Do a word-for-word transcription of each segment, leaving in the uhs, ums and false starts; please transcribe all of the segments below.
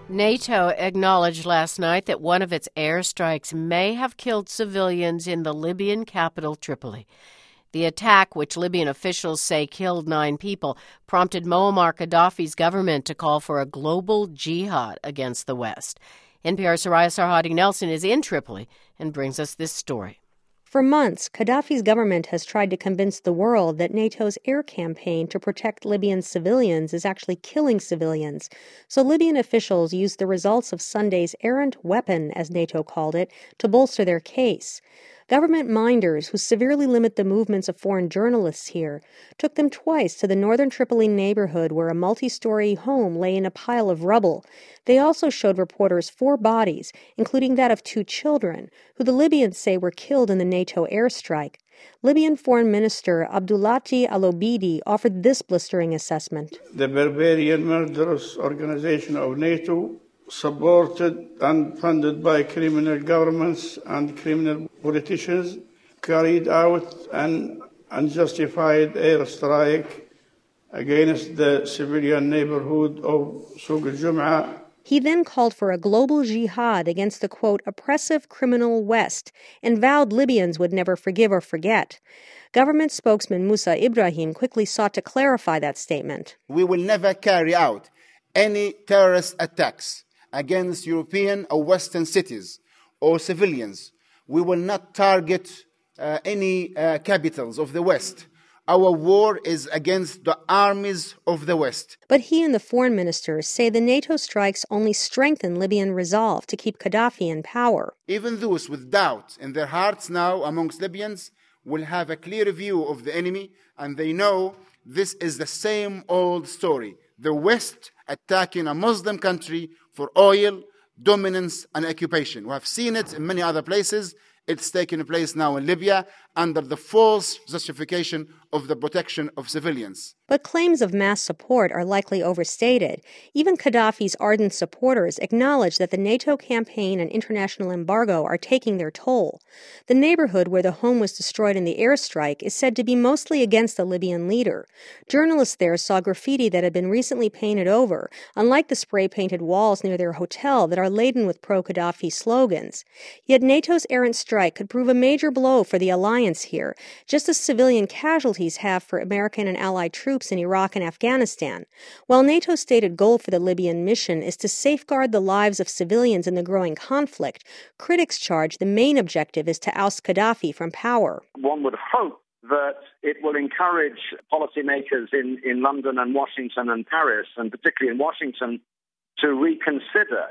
NATO acknowledged last night that one of its airstrikes may have killed civilians in the Libyan capital, Tripoli. The attack, which Libyan officials say killed nine people, prompted Muammar Gaddafi's government to call for a global jihad against the West. N P R's Soraya Sarhadi Nelson is in Tripoli and brings us this story. For months, Gaddafi's government has tried to convince the world that NATO's air campaign to protect Libyan civilians is actually killing civilians. So Libyan officials used the results of Sunday's errant weapon, as NATO called it, to bolster their case. Government minders, who severely limit the movements of foreign journalists here, took them twice to the northern Tripoli neighborhood where a multi-story home lay in a pile of rubble. They also showed reporters four bodies, including that of two children, who the Libyans say were killed in the NATO airstrike. Libyan Foreign Minister Abdulati Al-Obidi offered this blistering assessment. The barbarian, murderous organization of NATO, supported and funded by criminal governments and criminal politicians, carried out an unjustified airstrike against the civilian neighborhood of Souq al-Jum'ah. He then called for a global jihad against the, quote, oppressive criminal West, and vowed Libyans would never forgive or forget. Government spokesman Musa Ibrahim quickly sought to clarify that statement. We will never carry out any terrorist attacks against European or Western cities or civilians. We will not target uh, any uh, capitals of the West. Our war is against the armies of the West. But he and the foreign minister say the NATO strikes only strengthen Libyan resolve to keep Gaddafi in power. Even those with doubt in their hearts now amongst Libyans will have a clear view of the enemy, and they know this is the same old story. The West attacking a Muslim country for oil, dominance, and occupation. We have seen it in many other places. It's taking place now in Libya under the false justification of the protection of civilians. But claims of mass support are likely overstated. Even Gaddafi's ardent supporters acknowledge that the NATO campaign and international embargo are taking their toll. The neighborhood where the home was destroyed in the airstrike is said to be mostly against the Libyan leader. Journalists there saw graffiti that had been recently painted over, unlike the spray-painted walls near their hotel that are laden with pro-Gaddafi slogans. Yet NATO's errant strike could prove a major blow for the alliance here, just as civilian casualties have for American and allied troops in Iraq and Afghanistan. While NATO's stated goal for the Libyan mission is to safeguard the lives of civilians in the growing conflict, critics charge the main objective is to oust Gaddafi from power. One would hope that it will encourage policymakers in, in London and Washington and Paris, and particularly in Washington, to reconsider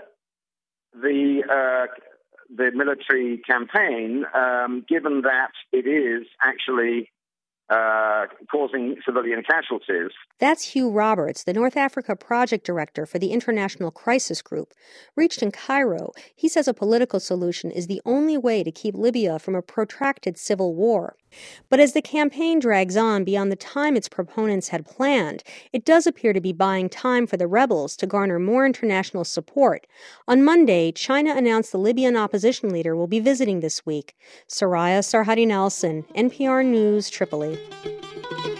the uh, the military campaign, um, given that it is actually Uh, causing civilian casualties. That's Hugh Roberts, the North Africa project director for the International Crisis Group. Reached in Cairo, he says a political solution is the only way to keep Libya from a protracted civil war. But as the campaign drags on beyond the time its proponents had planned, it does appear to be buying time for the rebels to garner more international support. On Monday, China announced the Libyan opposition leader will be visiting this week. Soraya Sarhadi Nelson, N P R News, Tripoli.